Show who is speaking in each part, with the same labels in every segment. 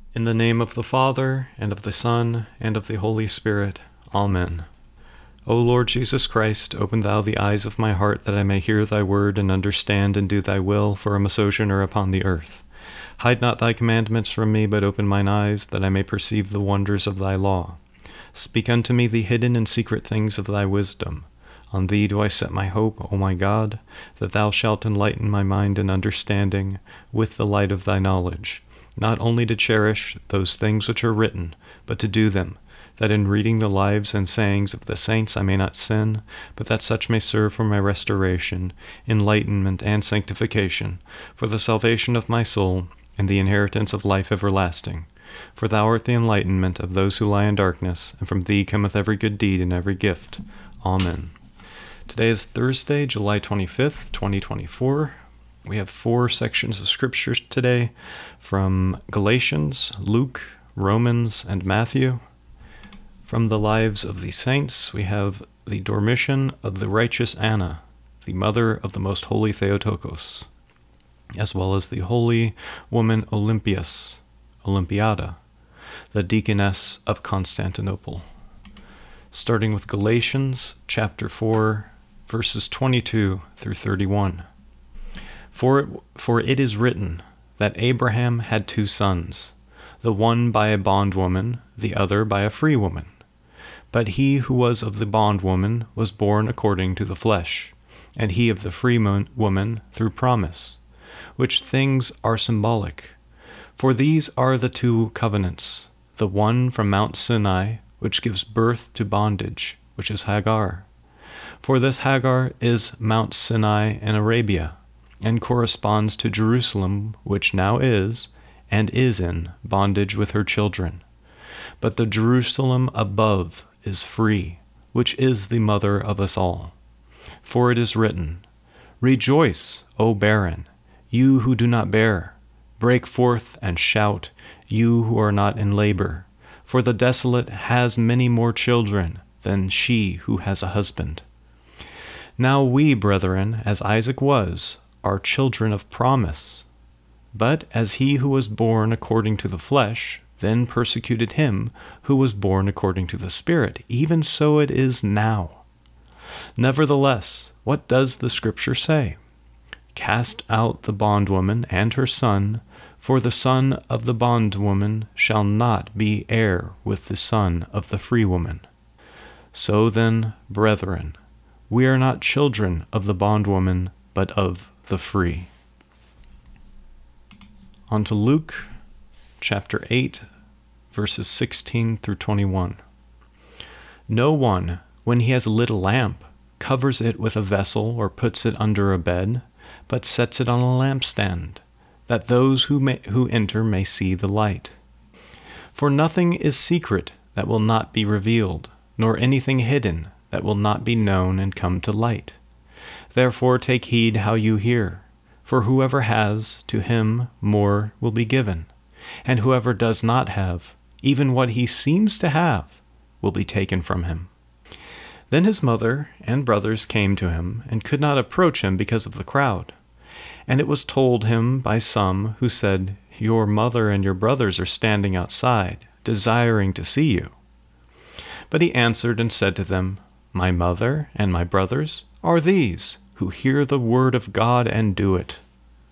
Speaker 1: In the name of the Father, and of the Son, and of the Holy Spirit. Amen. O Lord Jesus Christ, open thou the eyes of my heart, that I may hear thy word, and understand and do thy will, for I am a sojourner upon the earth. Hide not thy commandments from me, but open mine eyes, that I may perceive the wonders of thy law. Speak unto me the hidden and secret things of thy wisdom. On thee do I set my hope, O my God, that thou shalt enlighten my mind and understanding with the light of thy knowledge, not only to cherish those things which are written, but to do them, that in reading the lives and sayings of the saints I may not sin, but that such may serve for my restoration, enlightenment, and sanctification, for the salvation of my soul, and the inheritance of life everlasting. For thou art the enlightenment of those who lie in darkness, and from thee cometh every good deed and every gift. Amen. Today is Thursday, July 25th, 2024. We have 4 sections of scriptures today from Galatians, Luke, Romans, and Matthew. From the lives of the saints, we have the Dormition of the righteous Anna, the mother of the most holy Theotokos, as well as the holy woman Olympiada, the deaconess of Constantinople. Starting with Galatians chapter 4, verses 22 through 31. For it is written that Abraham had 2 sons, the one by a bondwoman, the other by a free woman. But he who was of the bondwoman was born according to the flesh, and he of the free woman through promise, which things are symbolic. For these are the 2 covenants, the one from Mount Sinai, which gives birth to bondage, which is Hagar. For this Hagar is Mount Sinai in Arabia, and corresponds to Jerusalem, which now is, and is in, bondage with her children. But the Jerusalem above is free, which is the mother of us all. For it is written, Rejoice, O barren, you who do not bear. Break forth and shout, you who are not in labor. For the desolate has many more children than she who has a husband. Now we, brethren, as Isaac was, are children of promise. But as he who was born according to the flesh then persecuted him who was born according to the Spirit, even so it is now. Nevertheless, what does the Scripture say? Cast out the bondwoman and her son, for the son of the bondwoman shall not be heir with the son of the free woman. So then, brethren, we are not children of the bondwoman, but of the free. On to Luke chapter 8, verses 16 through 21. No one, when he has lit a lamp, covers it with a vessel or puts it under a bed, but sets it on a lampstand, that those who enter may see the light. For nothing is secret that will not be revealed, nor anything hidden that will not be known and come to light. Therefore take heed how you hear, for whoever has, to him more will be given, and whoever does not have, even what he seems to have, will be taken from him. Then his mother and brothers came to him, and could not approach him because of the crowd. And it was told him by some who said, Your mother and your brothers are standing outside, desiring to see you. But he answered and said to them, My mother and my brothers are these, who hear the word of God and do it.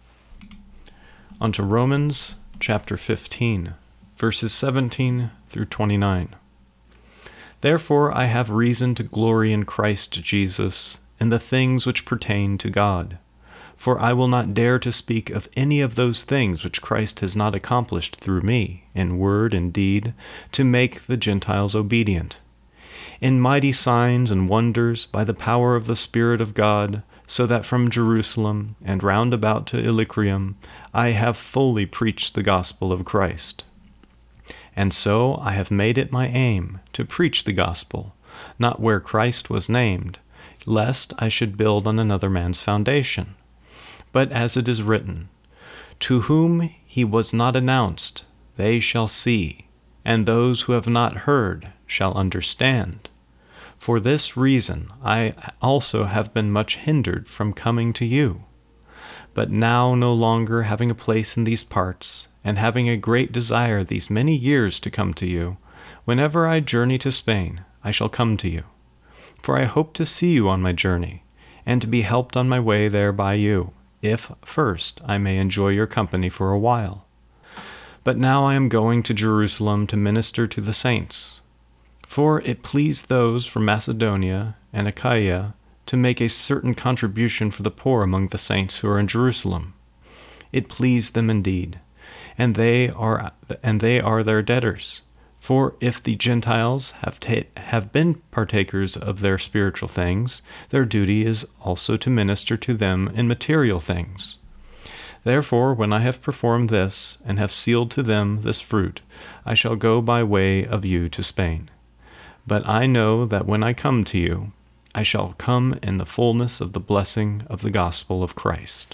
Speaker 1: On to Romans chapter 15, verses 17 through 29. Therefore I have reason to glory in Christ Jesus, in the things which pertain to God. For I will not dare to speak of any of those things which Christ has not accomplished through me, in word and deed, to make the Gentiles obedient. In mighty signs and wonders, by the power of the Spirit of God, so that from Jerusalem and round about to Illyricum I have fully preached the gospel of Christ. And so I have made it my aim to preach the gospel, not where Christ was named, lest I should build on another man's foundation. But as it is written, To whom he was not announced, they shall see, and those who have not heard shall understand. For this reason I also have been much hindered from coming to you. But now no longer having a place in these parts, and having a great desire these many years to come to you, whenever I journey to Spain, I shall come to you. For I hope to see you on my journey, and to be helped on my way there by you, if first I may enjoy your company for a while. But now I am going to Jerusalem to minister to the saints. For it pleased those from Macedonia and Achaia to make a certain contribution for the poor among the saints who are in Jerusalem. It pleased them indeed, and they are their debtors. For if the Gentiles have been partakers of their spiritual things, their duty is also to minister to them in material things. Therefore, when I have performed this, and have sealed to them this fruit, I shall go by way of you to Spain. But I know that when I come to you, I shall come in the fullness of the blessing of the gospel of Christ.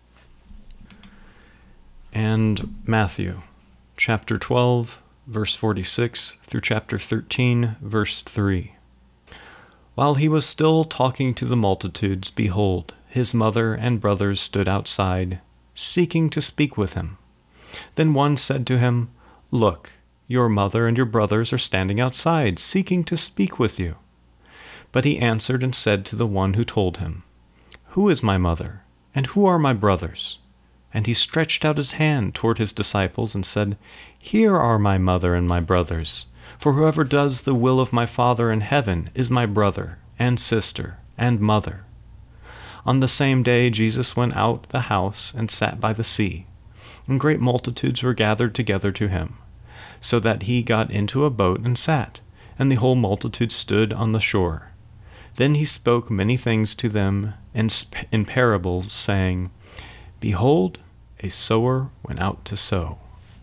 Speaker 1: And Matthew, chapter 12, verse 46, through chapter 13, verse 3. While he was still talking to the multitudes, behold, his mother and brothers stood outside, seeking to speak with him. Then one said to him, Look, your mother and your brothers are standing outside, seeking to speak with you. But he answered and said to the one who told him, Who is my mother, and who are my brothers? And he stretched out his hand toward his disciples and said, Here are my mother and my brothers. For whoever does the will of my Father in heaven is my brother and sister and mother. On the same day Jesus went out the house and sat by the sea, and great multitudes were gathered together to him, so that he got into a boat and sat, and the whole multitude stood on the shore. Then he spoke many things to them in parables, saying, Behold, a sower went out to sow.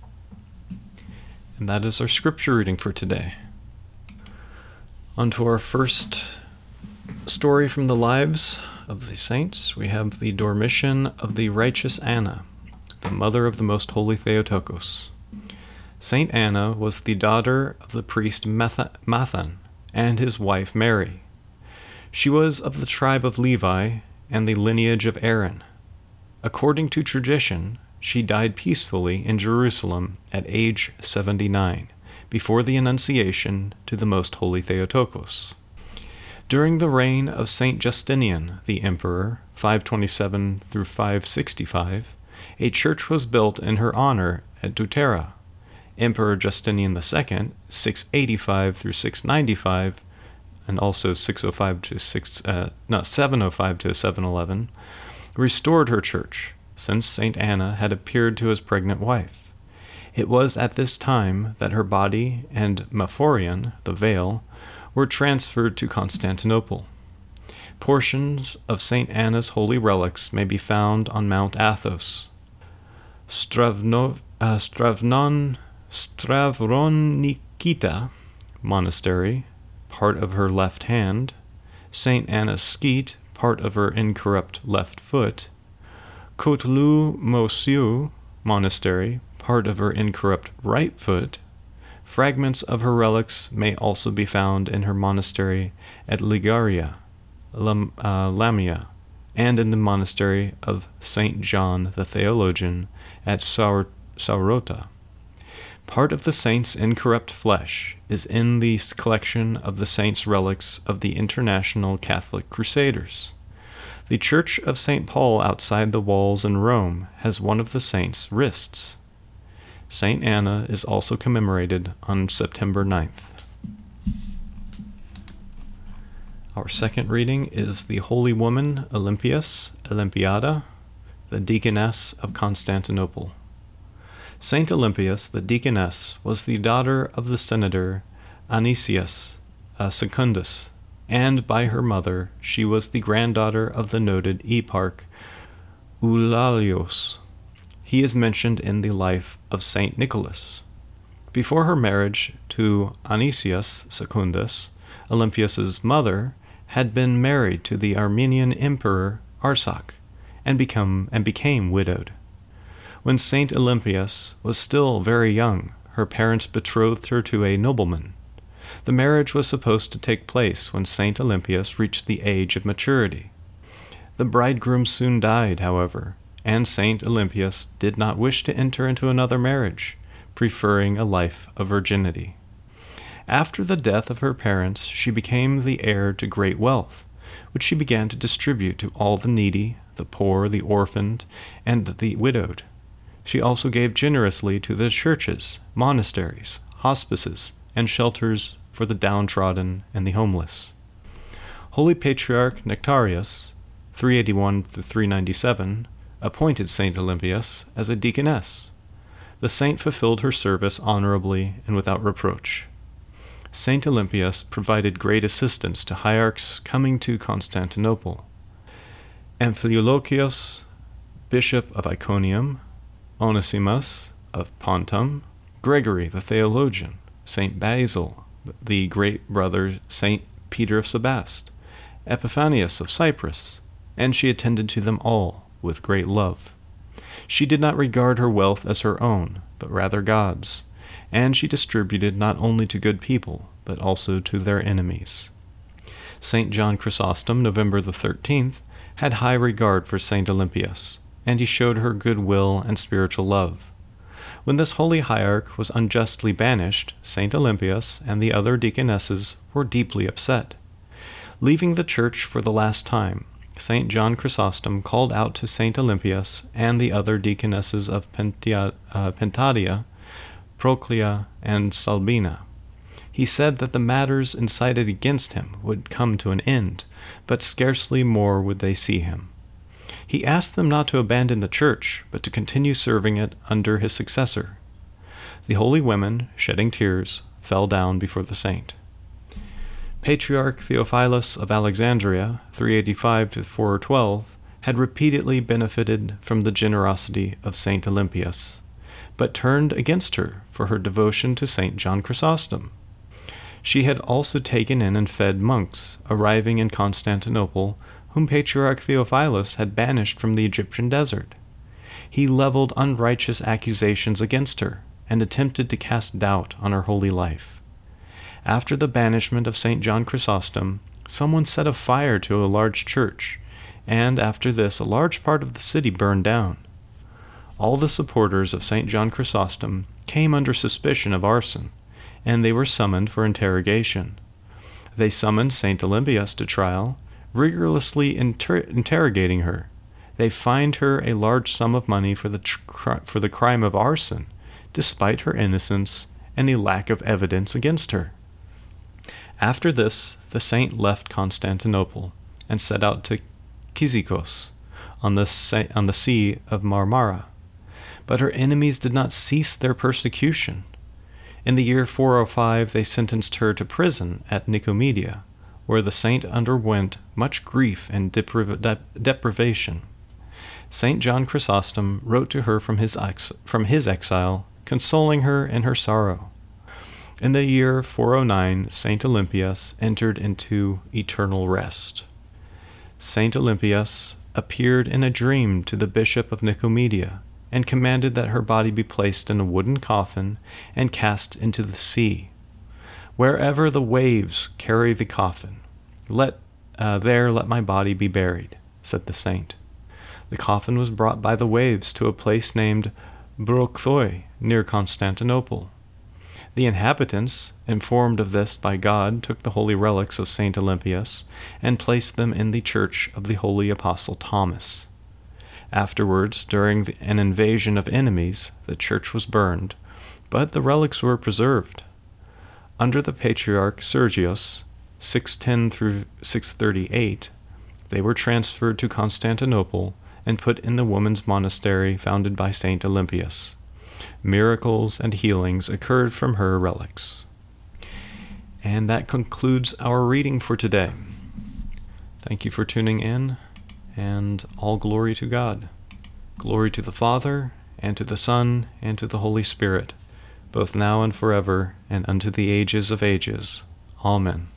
Speaker 1: And that is our scripture reading for today. On to our first story from the lives of the saints. We have the Dormition of the righteous Anna, the mother of the most holy Theotokos. Saint Anna was the daughter of the priest Mathan and his wife Mary. She was of the tribe of Levi and the lineage of Aaron. According to tradition, she died peacefully in Jerusalem at age 79, before the Annunciation to the Most Holy Theotokos. During the reign of Saint Justinian, the emperor, 527 through 565, a church was built in her honor at Deutera. Emperor Justinian II, 685 through 695, and also 705 to 711, restored her church, since Saint Anna had appeared to his pregnant wife. It was at this time that her body and Maphorion, the veil, were transferred to Constantinople. Portions of Saint Anna's holy relics may be found on Mount Athos. Stravronikita Monastery, part of her left hand, Saint Anna's Skeet, part of her incorrupt left foot, Kotlu Mosiu Monastery, part of her incorrupt right foot. Fragments of her relics may also be found in her monastery at Ligaria, Lamia, and in the monastery of Saint John the Theologian at Saurota. Part of the saint's incorrupt flesh is in the collection of the saint's relics of the International Catholic Crusaders. The Church of St. Paul outside the walls in Rome has one of the saint's wrists. Saint Anna is also commemorated on September 9th. Our second reading is the Holy Woman Olympiada, the Deaconess of Constantinople. Saint Olympias, the Deaconess, was the daughter of the senator Anicius Secundus, and by her mother she was the granddaughter of the noted eparch Eulalios. He is mentioned in the life of Saint Nicholas. Before her marriage to Anicius Secundus, Olympias's mother had been married to the Armenian emperor Arsac, and became widowed. When Saint Olympias was still very young, her parents betrothed her to a nobleman. The marriage was supposed to take place when Saint Olympias reached the age of maturity. The bridegroom soon died, however, and Saint Olympias did not wish to enter into another marriage, preferring a life of virginity. After the death of her parents, she became the heir to great wealth, which she began to distribute to all the needy, the poor, the orphaned, and the widowed. She also gave generously to the churches, monasteries, hospices, and shelters for the downtrodden and the homeless. Holy Patriarch Nectarius, 381-397, appointed Saint Olympias as a deaconess. The saint fulfilled her service honorably and without reproach. Saint Olympias provided great assistance to hierarchs coming to Constantinople. Amphilochius, bishop of Iconium, Onesimus of Pontum, Gregory the theologian, Saint Basil, the great brother Saint Peter of Sebast, Epiphanius of Cyprus, and she attended to them all with great love. She did not regard her wealth as her own, but rather God's, and she distributed not only to good people, but also to their enemies. Saint John Chrysostom, November the 13th, had high regard for Saint Olympias, and he showed her good will and spiritual love. When this holy hierarch was unjustly banished, Saint Olympias and the other deaconesses were deeply upset. Leaving the church for the last time, Saint John Chrysostom called out to Saint Olympias and the other deaconesses of Pentadia, Proclea, and Salbina. He said that the matters incited against him would come to an end, but scarcely more would they see him. He asked them not to abandon the church, but to continue serving it under his successor. The holy women, shedding tears, fell down before the saint. Patriarch Theophilus of Alexandria, 385-412, had repeatedly benefited from the generosity of Saint Olympias, but turned against her for her devotion to Saint John Chrysostom. She had also taken in and fed monks arriving in Constantinople, whom Patriarch Theophilus had banished from the Egyptian desert. He leveled unrighteous accusations against her and attempted to cast doubt on her holy life. After the banishment of St. John Chrysostom, someone set a fire to a large church, and after this a large part of the city burned down. All the supporters of St. John Chrysostom came under suspicion of arson, and they were summoned for interrogation. They summoned St. Olympias to trial, rigorously interrogating her. They fined her a large sum of money for the crime of arson, despite her innocence and a lack of evidence against her. After this, the saint left Constantinople and set out to Cyzicus on the Sea of Marmara. But her enemies did not cease their persecution. In the year 405, they sentenced her to prison at Nicomedia, where the saint underwent much grief and deprivation. St. John Chrysostom wrote to her from his exile, consoling her in her sorrow. In the year 409, St. Olympias entered into eternal rest. St. Olympias appeared in a dream to the bishop of Nicomedia and commanded that her body be placed in a wooden coffin and cast into the sea. Wherever the waves carry the coffin, let my body be buried, said the saint. The coffin was brought by the waves to a place named Brocthoi, near Constantinople. The inhabitants, informed of this by God, took the holy relics of St. Olympias and placed them in the church of the holy apostle Thomas. Afterwards, during an invasion of enemies, the church was burned, but the relics were preserved. Under the Patriarch Sergius, 610-638, they were transferred to Constantinople and put in the women's monastery founded by St. Olympias. Miracles and healings occurred from her relics. And that concludes our reading for today. Thank you for tuning in, and all glory to God. Glory to the Father, and to the Son, and to the Holy Spirit, both now and forever, and unto the ages of ages. Amen.